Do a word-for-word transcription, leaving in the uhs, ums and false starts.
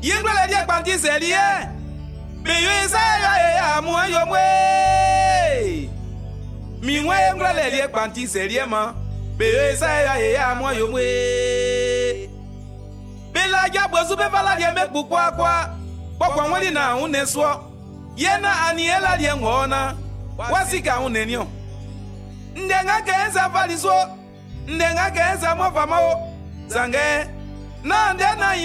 Yengwe le dia kpanti selie. Me yo isa ya ya mu yo mwe. Mi ngwe yengwe le dia kpanti selie ma. Me yo isa ya ya mu yo mwe. Be la ja bozu be fala dia me kpukwa kwa. Kwa nwali na uneswo. Yena aniela dia ngona. Wasika unenyo. Ndenga kenza faliswo. Ndenga kenza mofamao. Zange. Na ndena